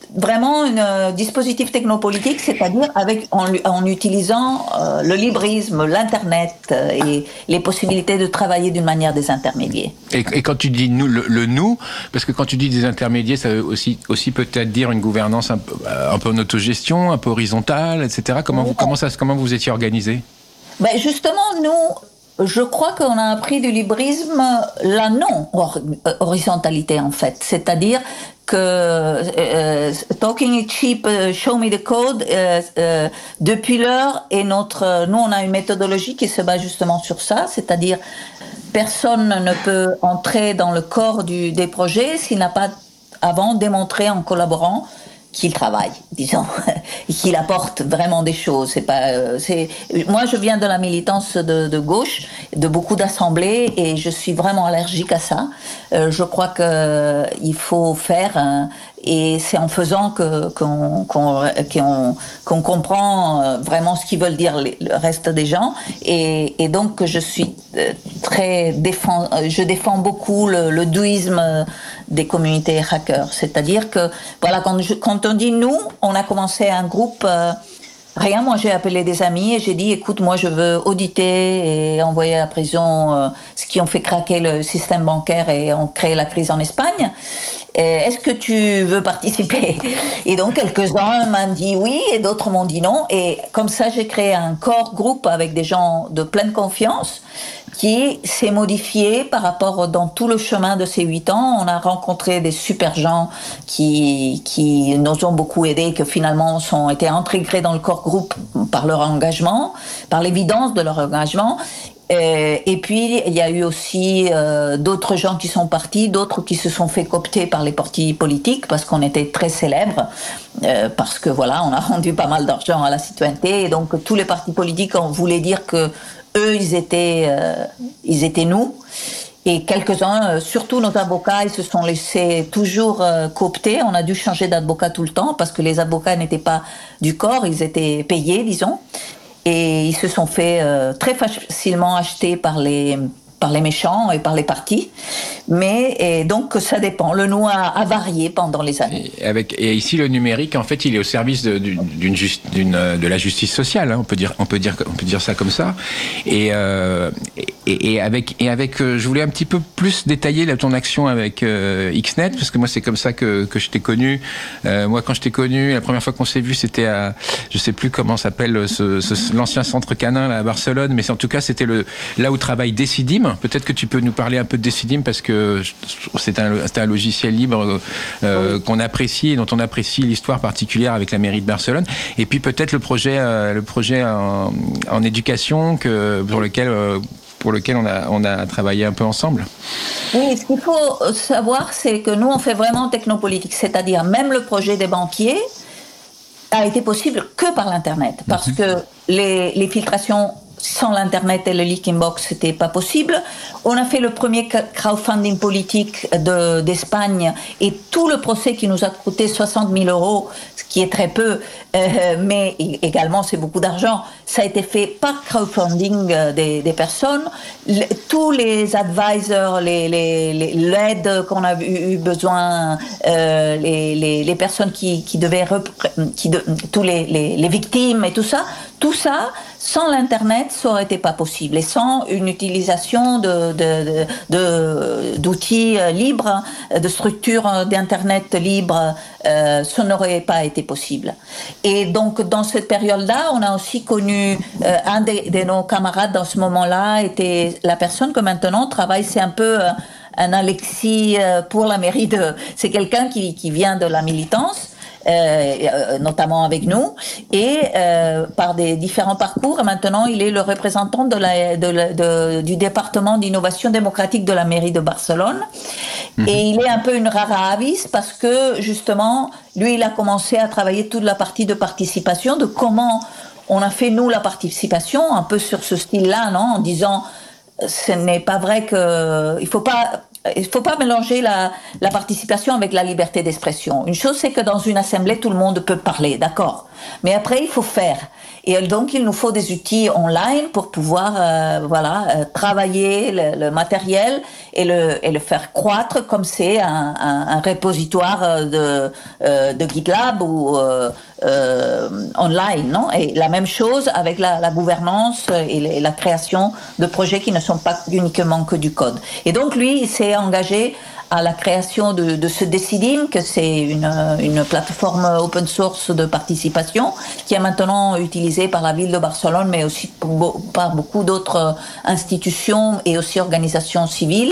vraiment un euh, dispositif technopolitique, c'est-à-dire avec en, en utilisant euh, le librisme, l'internet euh, et les possibilités de travailler d'une manière désintermédiée. Et, et quand tu dis nous, le, le nous, parce que quand tu dis des intermédiaires, ça veut aussi, aussi peut-être dire une gouvernance un peu, un peu en autogestion, un peu horizontale, et cetera. Comment vous, comment ça, comment vous étiez organisé? Ben justement, nous, je crois qu'on a appris du librisme la non-horizontalité, en fait. C'est-à-dire que euh, Talking is cheap, uh, show me the code, euh, euh, depuis l'heure, et notre, nous, on a une méthodologie qui se base justement sur ça, c'est-à-dire personne ne peut entrer dans le corps du, des projets s'il n'a pas avant démontré en collaborant qu'il travaille, disons, et qu'il apporte vraiment des choses. C'est pas, euh, c'est, moi, je viens de la militance de, de gauche, de beaucoup d'assemblées, et je suis vraiment allergique à ça. Euh, je crois que euh, il faut faire, hein, et c'est en faisant que qu'on qu'on qu'on, qu'on comprend vraiment ce qu'ils veulent dire les, le reste des gens. Et, et donc, je suis très défend, je défends beaucoup le, le douisme des communautés hackers. C'est-à-dire que, voilà, quand, je, quand on dit nous, on a commencé un groupe, euh, rien, moi j'ai appelé des amis et j'ai dit, écoute, moi je veux auditer et envoyer à la prison euh, ce qui ont fait craquer le système bancaire et ont créé la crise en Espagne. Et est-ce que tu veux participer? Et donc quelques-uns m'ont dit oui et d'autres m'ont dit non. Et comme ça, j'ai créé un corps groupe avec des gens de pleine confiance qui s'est modifié par rapport dans tout le chemin de ces huit ans. On a rencontré des super gens qui qui nous ont beaucoup aidés, que finalement ont été intégrés dans le corps groupe par leur engagement, par l'évidence de leur engagement. Euh, et puis il y a eu aussi euh, d'autres gens qui sont partis, d'autres qui se sont fait coopter par les partis politiques parce qu'on était très célèbres, euh, parce que voilà, on a rendu pas mal d'argent à la citoyenneté, et donc tous les partis politiques, on voulait dire que eux ils étaient euh, ils étaient nous. Et quelques-uns, euh, surtout nos avocats, ils se sont laissés toujours euh, coopter. On a dû changer d'avocat tout le temps parce que les avocats n'étaient pas du corps, ils étaient payés, disons. Et ils se sont fait euh, très facilement acheter par les par les méchants et par les partis. Mais et donc ça dépend. Le nous a, a varié pendant les années. Et, avec, et ici le numérique, en fait, il est au service de, d'une, juste, d'une, de la justice sociale. Hein, on peut dire, on peut dire, on peut dire ça comme ça. Et, euh, et, et avec, et avec, euh, je voulais un petit peu plus détailler là, ton action avec euh, Xnet, parce que moi c'est comme ça que que je t'ai connu. Euh, moi, quand je t'ai connu, la première fois qu'on s'est vu, c'était à, je sais plus comment s'appelle ce, ce, l'ancien centre canin là, à Barcelone, mais en tout cas c'était le là où travaille Decidim. Peut-être que tu peux nous parler un peu de Decidim, parce que c'est un, c'est un logiciel libre euh, oui. qu'on apprécie, et dont on apprécie l'histoire particulière avec la mairie de Barcelone. Et puis peut-être le projet, euh, le projet en, en éducation que, pour lequel, euh, pour lequel on a, on a travaillé un peu ensemble. Oui, ce qu'il faut savoir, c'est que nous, on fait vraiment technopolitique. C'est-à-dire, même le projet des banquiers a été possible que par l'Internet. Parce mmh. que les, les filtrations sans l'Internet et le leaking box, c'était pas possible. On a fait le premier crowdfunding politique de, d'Espagne, et tout le procès qui nous a coûté soixante mille euros, ce qui est très peu, euh, mais également c'est beaucoup d'argent, ça a été fait par crowdfunding des, des personnes. Le, tous les advisors, les, les, les, l'aide qu'on a eu, eu besoin, euh, les, les, les personnes qui, qui devaient, repr- qui de, tous les, les, les victimes et tout ça, tout ça, sans l'Internet, ça aurait été pas possible. Et sans une utilisation de, de, de, de, d'outils libres, de structures d'Internet libres, euh, ça n'aurait pas été possible. Et donc, dans cette période-là, on a aussi connu, euh, un de, de nos camarades dans ce moment-là était la personne que maintenant travaille, c'est un peu euh, un Alexis pour la mairie de... C'est quelqu'un qui, qui vient de la militance, Euh, notamment avec nous, et euh, par des différents parcours. Maintenant, il est le représentant de la, de la, de, du département d'innovation démocratique de la mairie de Barcelone. Mmh. Et il est un peu une rara avis, parce que justement, lui, il a commencé à travailler toute la partie de participation, de comment on a fait, nous, la participation, un peu sur ce style-là, non, en disant, ce n'est pas vrai que... Il faut pas... Il ne faut pas mélanger la, la participation avec la liberté d'expression. Une chose, c'est que dans une assemblée, tout le monde peut parler, d'accord. Mais après, il faut faire. Et donc, il nous faut des outils online pour pouvoir, euh, voilà, euh, travailler le, le matériel et le, et le faire croître comme c'est un, un, un repositoire de, euh, de GitLab ou euh, euh, online, non? Et la même chose avec la, la gouvernance et, et la création de projets qui ne sont pas uniquement que du code. Et donc, lui, il s'est engagé à la création de, de ce Decidim, que c'est une, une plateforme open source de participation qui est maintenant utilisée par la ville de Barcelone, mais aussi par beaucoup d'autres institutions et aussi organisations civiles.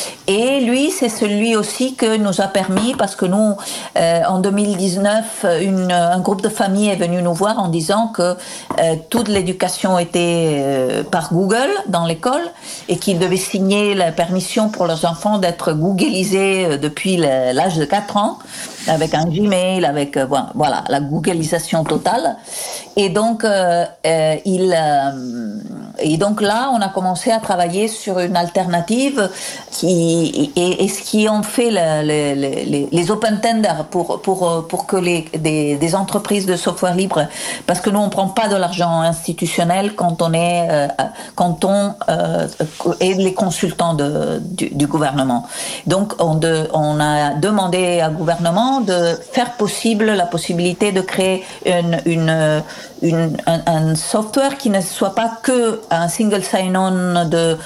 Et lui, c'est celui aussi que nous a permis, parce que nous, euh, en deux mille dix-neuf, une, un groupe de familles est venu nous voir en disant que euh, toute l'éducation était euh, par Google dans l'école et qu'ils devaient signer la permission pour leurs enfants d'être googlisés depuis l'âge de quatre ans, avec un Gmail, avec euh, voilà la googlisation totale. Et donc, euh, euh, il, euh, et donc là, on a commencé à travailler sur une alternative qui et, et ce qui ont fait le, le, les, les open tenders pour pour pour que les des, des entreprises de software libre, parce que nous on prend pas de l'argent institutionnel quand on est euh, quand on euh, est les consultants de, du, du gouvernement. Donc on, de, on a demandé au gouvernement de faire possible la possibilité de créer une, une, une, un, un software qui ne soit pas que un single sign-on de,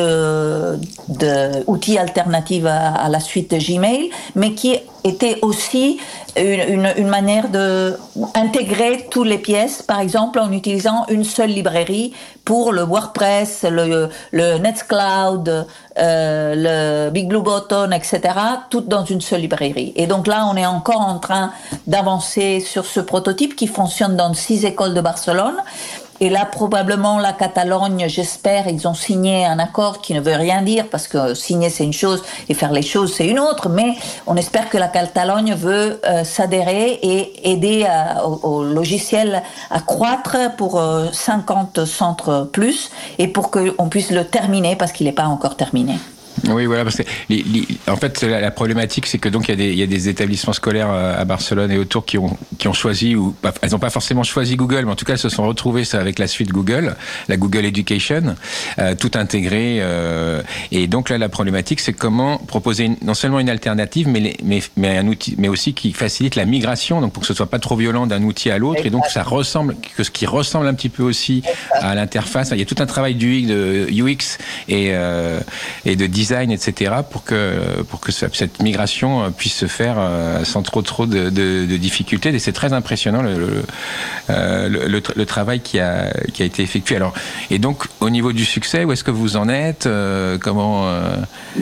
de, de outils alternatifs à, à la suite Gmail, mais qui était aussi une, une, une manière de intégrer toutes les pièces, par exemple en utilisant une seule librairie pour le WordPress, le, le Nextcloud, euh, le Big Blue Button, et cetera, toutes dans une seule librairie. Et donc là, on est encore en train d'avancer sur ce prototype qui fonctionne dans six écoles de Barcelone. Et là, probablement, la Catalogne, j'espère, ils ont signé un accord qui ne veut rien dire, parce que signer, c'est une chose, et faire les choses, c'est une autre, mais on espère que la Catalogne veut euh, s'adhérer et aider à, au, au logiciel à croître pour euh, cinquante centres plus, et pour qu'on puisse le terminer, parce qu'il n'est pas encore terminé. Oui, voilà, parce que les, les, en fait, la, la problématique, c'est que donc il y a des, il y a des établissements scolaires à Barcelone et autour qui ont, qui ont choisi, ou bah, elles n'ont pas forcément choisi Google, mais en tout cas, elles se sont retrouvées ça avec la suite Google, la Google Education, euh, tout intégré. Euh, et donc là, la problématique, c'est comment proposer une, non seulement une alternative, mais, les, mais, mais un outil, mais aussi qui facilite la migration, donc pour que ce soit pas trop violent d'un outil à l'autre, et donc ça ressemble, que ce qui ressemble un petit peu aussi à l'interface. Il y a tout un travail du de U X et, euh, et de design, et cetera, pour que pour que cette migration puisse se faire sans trop trop de, de, de difficultés. Et c'est très impressionnant le le, le, le, le travail qui a qui a été effectué. Alors, et donc au niveau du succès, où est-ce que vous en êtes? Comment euh...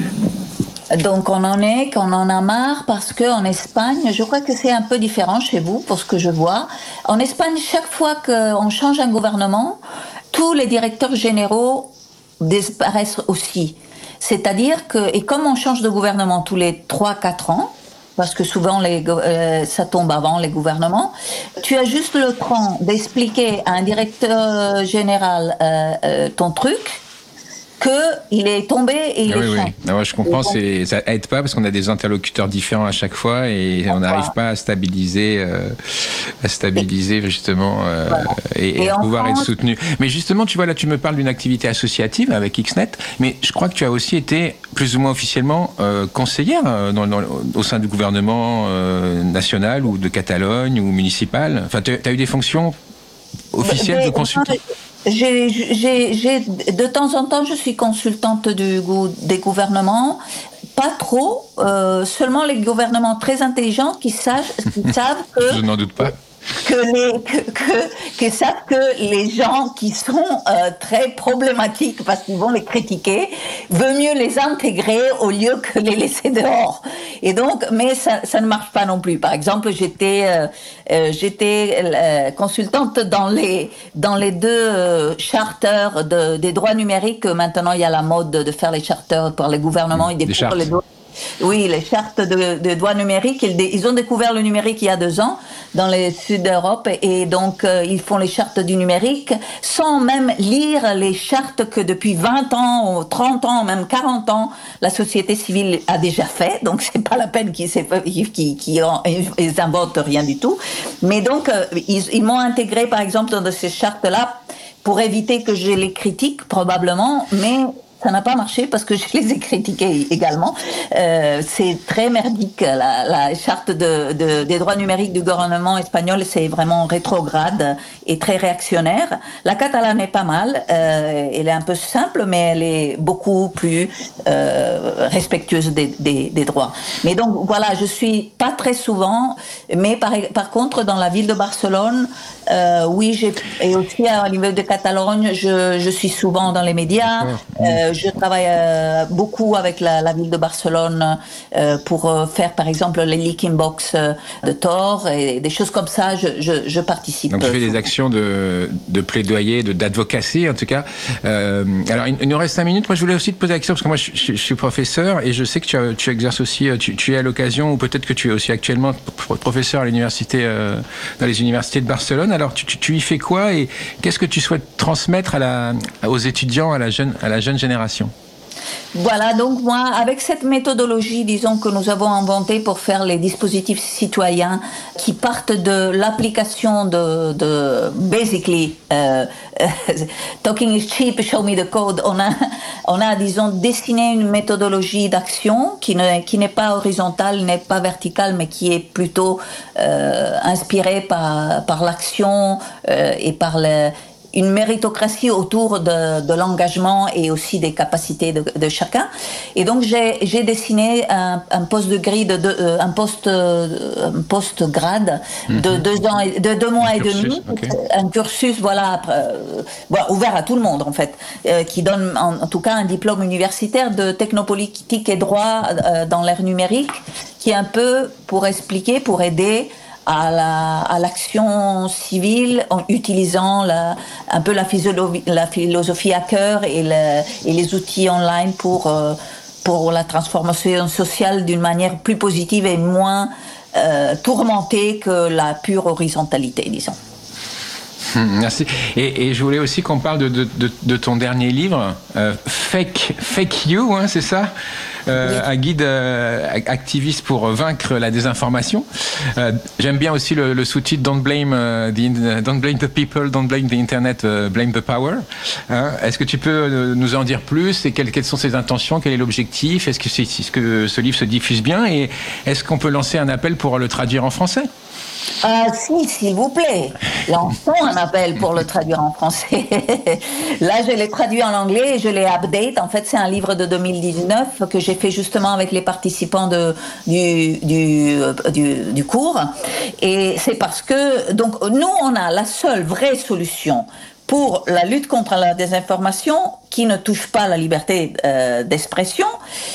Donc on en est, qu'on en a marre, parce que en Espagne, je crois que c'est un peu différent chez vous, pour ce que je vois. En Espagne, chaque fois qu'on change un gouvernement, tous les directeurs généraux disparaissent aussi. C'est-à-dire que, et comme on change de gouvernement tous les trois quatre ans, parce que souvent les, euh, ça tombe avant les gouvernements, tu as juste le temps d'expliquer à un directeur général euh, euh, ton truc, qu'il est tombé et il ah est oui, fin. Oui. Ah ouais, je comprends, c'est, ça aide pas parce qu'on a des interlocuteurs différents à chaque fois et on n'arrive pas à stabiliser, euh, à stabiliser justement euh, voilà. et, et, et à pouvoir France... être soutenu. Mais justement, tu vois, là tu me parles d'une activité associative avec Xnet, mais je crois que tu as aussi été plus ou moins officiellement euh, conseillère dans, dans, au sein du gouvernement euh, national ou de Catalogne ou municipal. Enfin, tu as eu des fonctions officielles mais, de consultant. J'ai, j'ai, j'ai, de temps en temps, je suis consultante du, des gouvernements. Pas trop, euh, seulement les gouvernements très intelligents qui savent, qui savent que... Je n'en doute pas. Que, les, que, que, que savent que les gens qui sont euh, très problématiques parce qu'ils vont les critiquer, veut mieux les intégrer au lieu que les laisser dehors. Et donc, mais ça, ça ne marche pas non plus. Par exemple, j'étais, euh, euh, j'étais euh, consultante dans les dans les deux euh, charters de, des droits numériques. Maintenant, il y a la mode de faire les charters pour les gouvernements et des pour les droits. Oui, les chartes de, de droits numériques, ils, ils ont découvert le numérique il y a deux ans. dans le sud d'Europe, et donc euh, ils font les chartes du numérique sans même lire les chartes que depuis vingt ans, ou trente ans, même quarante ans, la société civile a déjà fait. Donc c'est pas la peine qu'ils qu'ils, qu'ils ils inventent rien du tout. Mais donc euh, ils, ils m'ont intégré par exemple dans de ces chartes-là pour éviter que je les critique probablement, mais ça n'a pas marché parce que je les ai critiqués également. Euh, c'est très merdique. La, la charte de, de, des droits numériques du gouvernement espagnol, c'est vraiment rétrograde et très réactionnaire. La catalane est pas mal. Euh, elle est un peu simple, mais elle est beaucoup plus euh, respectueuse des, des, des droits. Mais donc voilà, je suis pas très souvent, mais par, par contre dans la ville de Barcelone, euh, oui, j'ai, et aussi au niveau de Catalogne, je, je suis souvent dans les médias. Euh, je travaille euh, beaucoup avec la, la ville de Barcelone euh, pour euh, faire par exemple les leaking box euh, de Tor et des choses comme ça. Je, je, je participe. Donc tu fais des actions de, de plaidoyer, de, d'advocacy en tout cas. Euh, alors il, il nous reste cinq minutes. Moi je voulais aussi te poser la question parce que moi je, je, je suis professeur et je sais que tu, as, tu exerces aussi, tu, tu es à l'occasion ou peut-être que tu es aussi actuellement professeur à l'université, euh, dans les universités de Barcelone. Alors tu, tu, tu y fais quoi et qu'est-ce que tu souhaites transmettre à la, aux étudiants, à la jeune, à la jeune génération? Voilà, donc moi, avec cette méthodologie, disons, que nous avons inventée pour faire les dispositifs citoyens qui partent de l'application de, de basically, euh, talking is cheap, show me the code, on a, on a, disons, dessiné une méthodologie d'action qui, ne, qui n'est pas horizontale, n'est pas verticale, mais qui est plutôt euh, inspirée par, par l'action euh, et par le une méritocratie autour de, de l'engagement et aussi des capacités de, de chacun. Et donc j'ai, j'ai dessiné un, un poste de grille de, de un poste un poste grade de mm-hmm. deux ans et, de deux mois un et cursus, demi, okay. Un cursus voilà, euh, voilà ouvert à tout le monde en fait, euh, qui donne en, en tout cas un diplôme universitaire de technopolitique et droit euh, dans l'ère numérique, qui est un peu pour expliquer, pour aider à la à l'action civile en utilisant la, un peu la philosophie, la philosophie hacker et, le, et les outils online pour euh, pour la transformation sociale d'une manière plus positive et moins euh, tourmentée que la pure horizontalité, disons. Merci. Et, et je voulais aussi qu'on parle de, de, de, de ton dernier livre, euh, Fake, Fake You, hein, c'est ça euh, oui. Un guide euh, activiste pour vaincre la désinformation. Euh, j'aime bien aussi le, le sous-titre Don't blame, uh, the, don't blame the people, don't blame the internet, uh, blame the power. Hein, est-ce que tu peux nous en dire plus et quelles, quelles sont ses intentions, quel est l'objectif? Est-ce que, c'est, est-ce que ce livre se diffuse bien et est-ce qu'on peut lancer un appel pour le traduire en français? Ah si, s'il vous plaît, lançons un appel pour le traduire en français. Là, je l'ai traduit en anglais et je l'ai update. En fait, c'est un livre de deux mille dix-neuf que j'ai fait justement avec les participants de, du, du, du, du cours. Et c'est parce que, donc, nous, on a la seule vraie solution pour la lutte contre la désinformation qui ne touche pas la liberté euh, d'expression.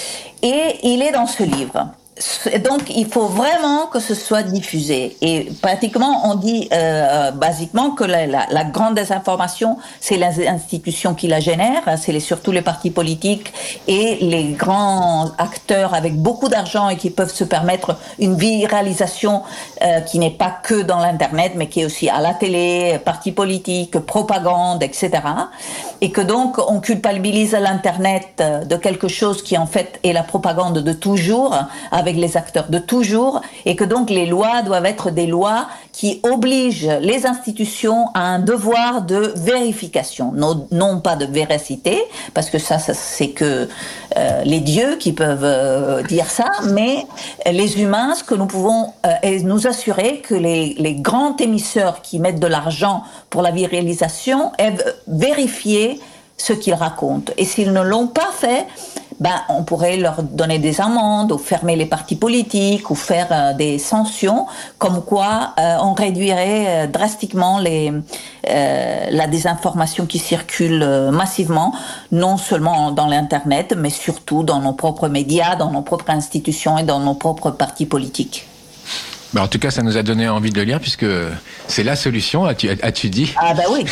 Et il est dans ce livre. Donc, il faut vraiment que ce soit diffusé. Et pratiquement, on dit euh, basiquement que la, la, la grande désinformation, c'est les institutions qui la génèrent, c'est les, surtout les partis politiques et les grands acteurs avec beaucoup d'argent et qui peuvent se permettre une viralisation euh, qui n'est pas que dans l'Internet, mais qui est aussi à la télé, partis politiques, propagande, et cetera. Et que donc, on culpabilise l'Internet de quelque chose qui en fait est la propagande de toujours, avec les acteurs de toujours, et que donc les lois doivent être des lois qui obligent les institutions à un devoir de vérification, non, non pas de véracité, parce que ça, ça c'est que euh, les dieux qui peuvent euh, dire ça, mais les humains, ce que nous pouvons euh, est nous assurer que les, les grands émisseurs qui mettent de l'argent pour la viralisation aient vérifié ce qu'ils racontent. Et s'ils ne l'ont pas fait, ben, on pourrait leur donner des amendes ou fermer les partis politiques ou faire euh, des sanctions, comme quoi euh, on réduirait euh, drastiquement les, euh, la désinformation qui circule euh, massivement, non seulement dans l'Internet, mais surtout dans nos propres médias, dans nos propres institutions et dans nos propres partis politiques. Bah en tout cas, ça nous a donné envie de le lire puisque c'est la solution, as-tu, as-tu dit? Ah bah oui.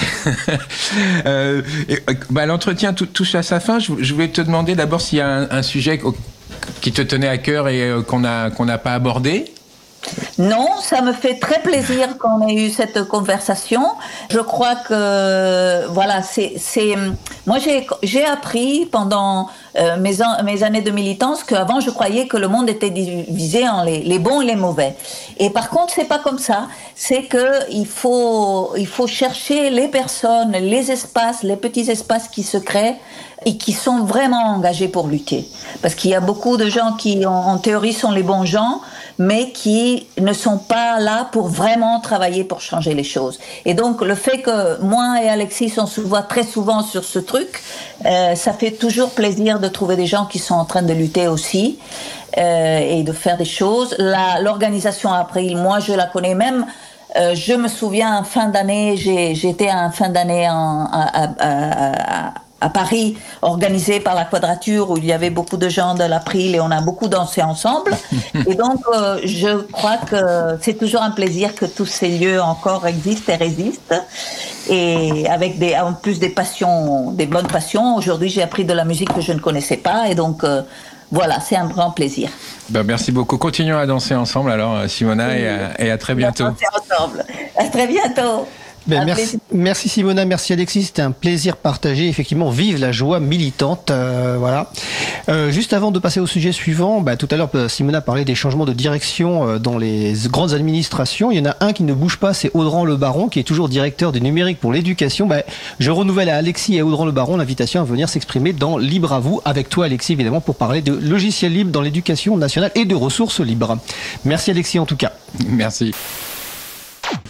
euh, et, bah, l'entretien touche à sa fin. Je, je voulais te demander d'abord s'il y a un, un sujet qui te tenait à cœur et qu'on a qu'on n'a pas abordé. Non, ça me fait très plaisir qu'on ait eu cette conversation. Je crois que voilà, c'est c'est moi j'ai j'ai appris pendant euh, mes an, mes années de militance qu'avant je croyais que le monde était divisé en les les bons et les mauvais. Et par contre, c'est pas comme ça. C'est que il faut il faut chercher les personnes, les espaces, les petits espaces qui se créent et qui sont vraiment engagés pour lutter. Parce qu'il y a beaucoup de gens qui en, en théorie sont les bons gens, mais qui ne sont pas là pour vraiment travailler pour changer les choses. Et donc, le fait que moi et Alexis, on se voit très souvent sur ce truc, euh, ça fait toujours plaisir de trouver des gens qui sont en train de lutter aussi euh, et de faire des choses. La, l'organisation April, moi, je la connais même. Euh, je me souviens, en fin d'année, j'ai, j'étais en fin d'année en, à, à, à, à Paris, organisé par la Quadrature, où il y avait beaucoup de gens de l'April et on a beaucoup dansé ensemble. Et donc, euh, je crois que c'est toujours un plaisir que tous ces lieux encore existent et résistent. Et avec des, en plus des passions, des bonnes passions. Aujourd'hui, j'ai appris de la musique que je ne connaissais pas. Et donc, euh, voilà, c'est un grand plaisir. Ben, merci beaucoup. Continuons à danser ensemble alors, Simona, oui. et, à, et à très bientôt. À danser ensemble. À très bientôt. Ben merci, merci Simona, merci Alexis, c'était un plaisir partagé. Effectivement, vive la joie militante. Euh, voilà. Euh, juste avant de passer au sujet suivant, bah, tout à l'heure Simona parlait des changements de direction dans les grandes administrations. Il y en a un qui ne bouge pas, c'est Audran Le Baron, qui est toujours directeur du numérique pour l'éducation. Bah, je renouvelle à Alexis et à Audran Le Baron l'invitation à venir s'exprimer dans Libre à vous, avec toi Alexis évidemment, pour parler de logiciels libres dans l'éducation nationale et de ressources libres. Merci Alexis en tout cas. Merci.